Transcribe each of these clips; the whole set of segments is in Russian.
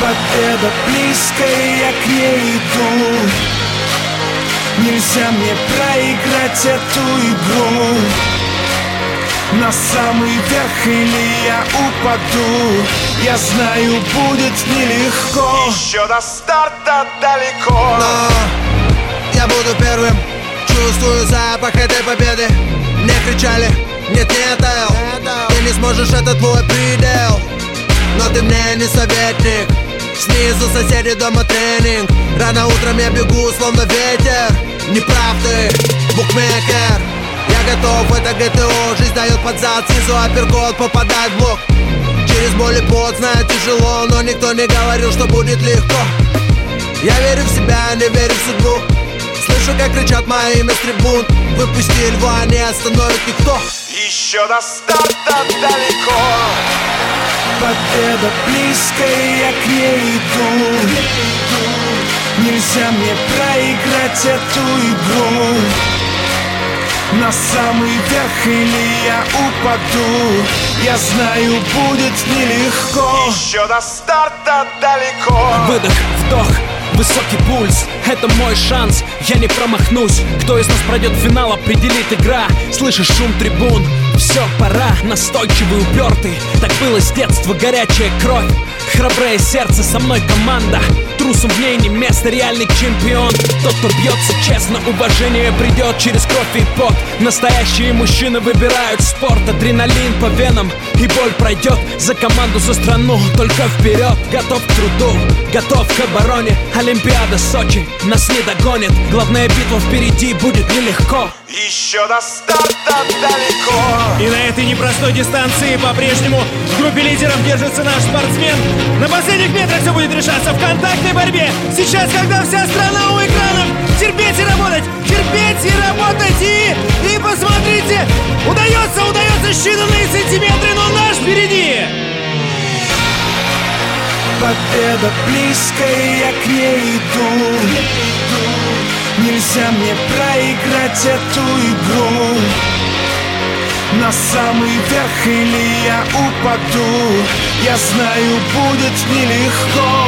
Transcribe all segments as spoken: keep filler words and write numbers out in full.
Победа близко, и я к ней иду. Нельзя мне проиграть эту игру. На самый верх или я упаду. Я знаю, будет нелегко. Еще до старта далеко. Но я буду первым. Чувствую запах этой победы. Мне кричали: нет, нет, Эл, ты не сможешь, это твой предел. Но ты мне не советник. Снизу соседи, дома тренинг. Рано утром я бегу, словно ветер. Не прав ты, букмекер. Я готов, это ГТО. Жизнь дает под зад, снизу апперкот, попадает в блок. Через боль и пот, знаю, тяжело, но никто не говорил, что будет легко. Я верю в себя, не верю в судьбу. Слышу, как кричат мое имя с трибун. Выпусти льва, не остановит никто. Еще до старта далеко. Победа близко, и я к ней иду. Нельзя мне проиграть эту игру. На самый верх или я упаду. Я знаю, будет нелегко. Еще до старта далеко. Выдох, вдох, высокий пульс. Это мой шанс, я не промахнусь. Кто из нас пройдет финал, определит игра. Слышишь шум трибун? Все, пора, настойчивый, упертый. Так было с детства, горячая кровь. Храброе сердце, со мной команда. Трусом в ней не место, реальный чемпион. Тот, кто бьется честно, уважение придет через кровь и пот. Настоящие мужчины выбирают спорт. Адреналин по венам, и боль пройдет. За команду, за страну, только вперед. Готов к труду, готов к обороне. Олимпиада Сочи нас не догонит. Главная битва впереди, будет нелегко. Еще до старта далеко. И на этой непростой дистанции по-прежнему в группе лидеров держится наш спортсмен. На последних метрах все будет решаться в контактной борьбе. Сейчас, когда вся страна у экранов, терпеть и работать, терпеть и работать. И, и посмотрите, удается, удается считанные сантиметры, но наш впереди. Победа близко, и я к ней иду. Нельзя мне проиграть эту игру. На самый верх или я упаду. Я знаю, будет нелегко.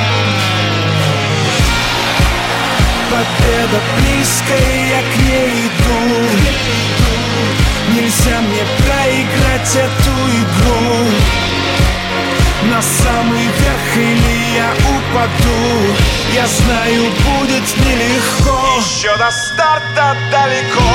Победа близко, и я к ней иду. Нельзя мне проиграть эту игру. На самый верх или я упаду. Я знаю, будет нелегко. Еще до старта далеко.